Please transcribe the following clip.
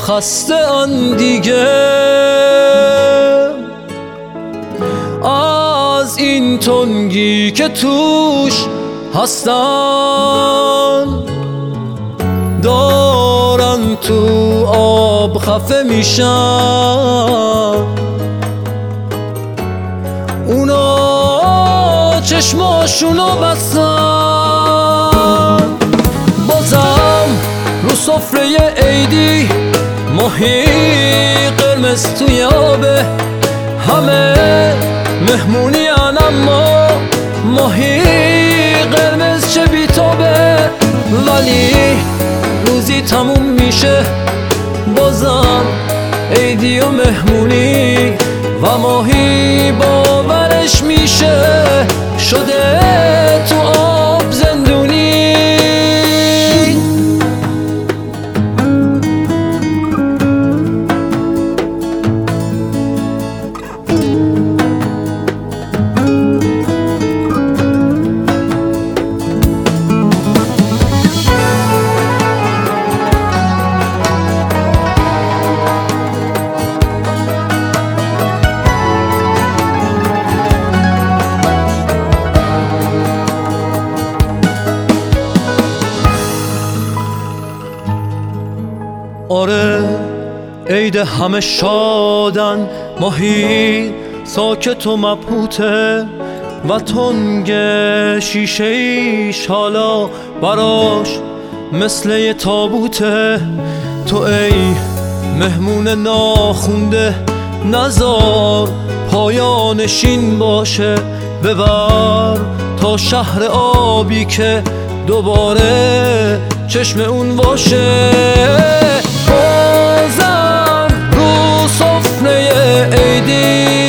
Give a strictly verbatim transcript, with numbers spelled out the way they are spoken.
خسته ان دیگه از این تنگی که توش هستن، دارن تو آب خفه میشن. اونا چشماشونو بستن، بازم رو سفره عیدی ماهی قرمز توی آبه. همه مهمونی ان اما ماهی قرمز چه بیتابه. ولی روزی تموم میشه بازم عیدی و مهمونی و ماهی باورش میشه شده تو آب زندونی. آره عید همه شادن، ماهی ساکت و مبهوته و تنگ شیشه ایش حالا براش مثل یه تابوته. تو ای مهمون ناخونده نزار پایانشین باشه، ببر تا شهر آبی که دوباره چشم اون باشه. بازم رو سفره عیدی